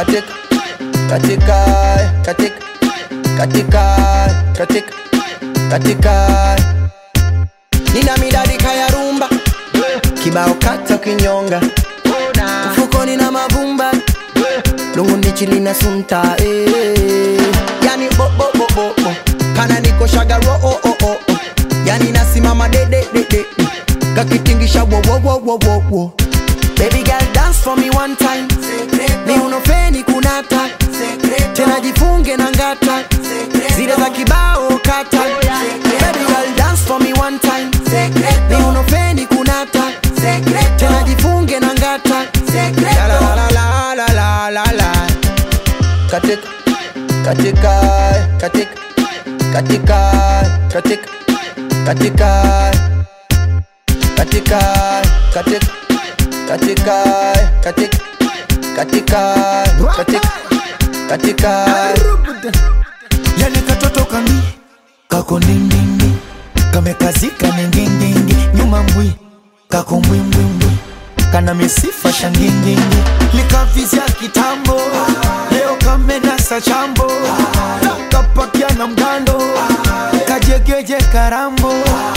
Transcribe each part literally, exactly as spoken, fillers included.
katika katika katika katika katika katika nina midadi kaya rumba kibao kata kinyonga mfukoni na mavumba lungu nichili na sunta eh. Yani bo bo bo bo bo kana niko shagaro oh oh oh oh. Yani nasimama de de de de kakitingisha wo wo wo wo wo wo. Baby girl dance for me one time ni unofeni kunata tena jifunge na ngata zile za kibao kata. Baby girl dance for me one time ni unofeni kunata tena jifunge na ngata la la la la la la la la katika katika katika katika katika katika katika katika katika katika katika katika katika yani katoto kami kako ndindindi kamekazika ningingingi nyuma mbwi kako mbwimbwimbwi kana misifa shangingingi likavizia kitambo leo kamenasa chambo kapakia na mgando kajegeje karambo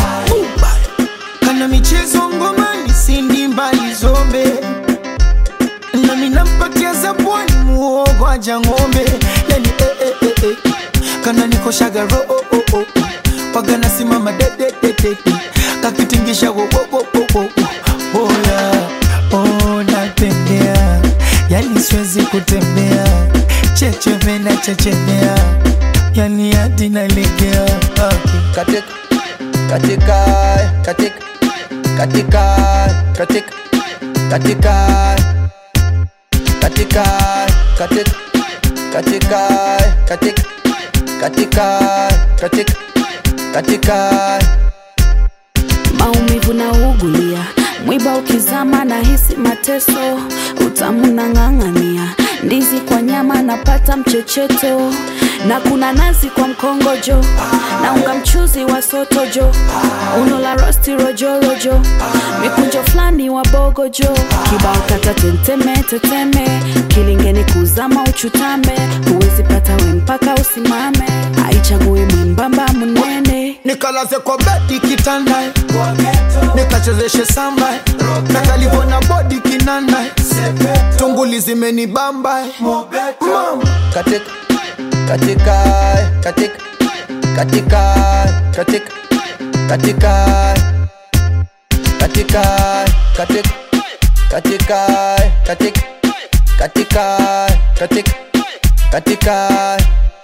kana michezo ngomani sindi mbali zombe na minampatia zabwani muogo aja ngombe yani eh eh eh eh kana niko shagaro oh oh oh pagana simama de de de de kakitingisha wo wo wo wo oh yeah oh natembea yani siwezi kutembea cheche na chechemea yani hadi nalegea katika katika katika katika katika katika katika katika katika katika katika katika katika maumivu na ugulia mwiba ukizama na hisi mateso utamu na ngangania ndizi kwa nyama napata mchecheto na kuna nazi kwa mkongojo na unga mchuzi wa sotojo uno la rosti rojo rojo mikunjo flani wa bogojo kibao kata tenteme teteme kilingeni kuzama uchutame huwezi pata we mpaka usimame haichagui mwembamba munene nikalaze kwa bedi kitanda nikachezeshe samba nakalivona body kinanda tunguli zimeni bamba katika katika katika katika katika katika katika katika katika katika katika katika katika